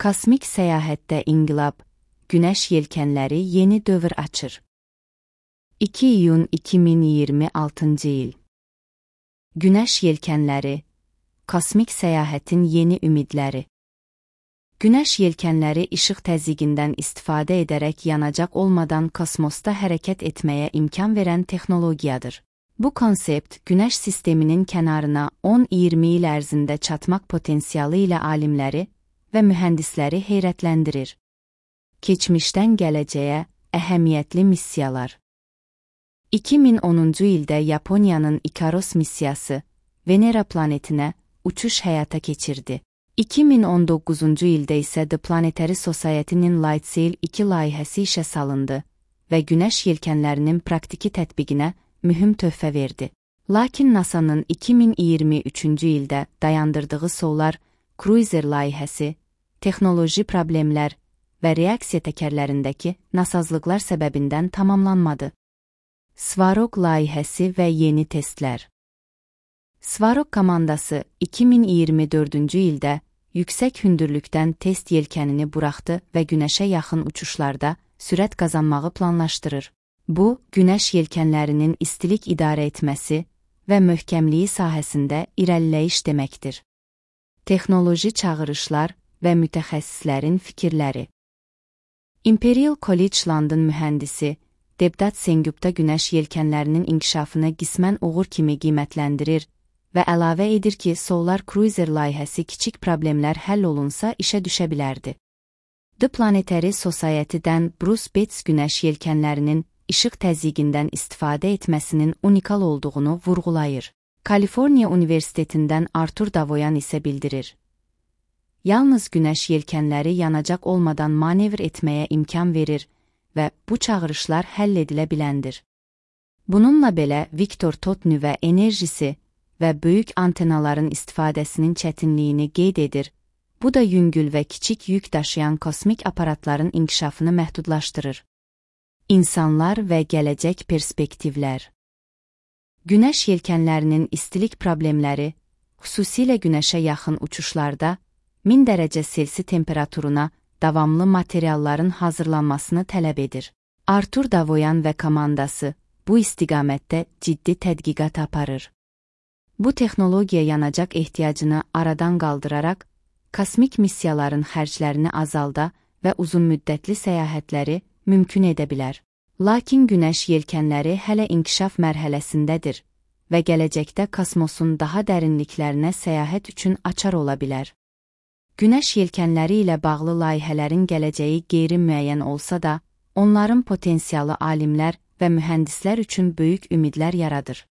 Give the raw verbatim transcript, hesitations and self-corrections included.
Kosmik səyahətdə inqilab, Günəş yelkənləri yeni dövr açır. iki iyun iki min iyirmi altıncı il. Günəş yelkənləri, kosmik səyahətin yeni ümidləri. Günəş yelkənləri işıq təzyiqindən istifadə edərək yanacaq olmadan kosmosda hərəkət etməyə imkan verən texnologiyadır. Bu konsept, Günəş sisteminin kənarına on iyirmi il ərzində çatmaq potensialı ilə alimləri və mühəndisləri heyrətləndirir. Keçmişdən gələcəyə əhəmiyyətli missiyalar. iki min onuncu ildə Yaponiyanın Ikaros missiyası Venera planetinə uçuş həyata keçirdi. iki min on doqquzuncu ildə isə The Planetary Society-nin LightSail iki layihəsi işə salındı və Günəş yelkənlərinin praktiki tətbiqinə mühüm töhfə verdi. Lakin NASA'nın iki min iyirmi üçüncü ildə dayandırdığı Solar Cruiser layihəsi, texnoloji problemlər və reaksiya təkərlərindəki nasazlıqlar səbəbindən tamamlanmadı. Svarog layihəsi və yeni testlər. Svarog komandası iki min iyirmi dördüncü ildə yüksək hündürlükdən test yelkənini buraxdı və Günəşə yaxın uçuşlarda sürət qazanmağı planlaşdırır. Bu, Günəş yelkənlərinin istilik idarə etməsi və möhkəmliyi sahəsində irəliləyiş deməkdir. Texnoloji çağırışlar və mütəxəssislərin fikirləri. Imperial College London mühəndisi Debdat Sengupta Günəş yelkənlərinin inkişafını qismən uğur kimi qiymətləndirir və əlavə edir ki, Solar Cruiser layihəsi kiçik problemlər həll olunsa işə düşə bilərdi. The Planetary Society-dən Bruce Bates Günəş yelkənlərinin işıq təzyiqindən istifadə etməsinin unikal olduğunu vurğulayır. Kaliforniya Universitetindən Artur Davoyan isə bildirir. Yalnız Günəş yelkənləri yanacaq olmadan manevr etməyə imkan verir və bu çağırışlar həll edilə biləndir. Bununla belə Viktor Tot nüvə enerjisi və böyük antenaların istifadəsinin çətinliyini qeyd edir. Bu da yüngül və kiçik yük daşıyan kosmik aparatların inkişafını məhdudlaşdırır. İnsanlar və gələcək perspektivlər. Günəş yelkənlərinin istilik problemləri, xüsusilə Günəşə yaxın uçuşlarda, min dərəcə Selsi temperaturuna davamlı materialların hazırlanmasını tələb edir. Artur Davoyan və komandası bu istiqamətdə ciddi tədqiqat aparır. Bu texnologiya yanacaq ehtiyacını aradan qaldıraraq, kosmik missiyaların xərclərini azalda və uzunmüddətli səyahətləri mümkün edə bilər. Lakin Günəş yelkənləri hələ inkişaf mərhələsindədir və gələcəkdə kosmosun daha dərinliklərinə səyahət üçün açar ola bilər. Günəş yelkənləri ilə bağlı layihələrin gələcəyi qeyri-müəyyən olsa da, onların potensialı alimlər və mühəndislər üçün böyük ümidlər yaradır.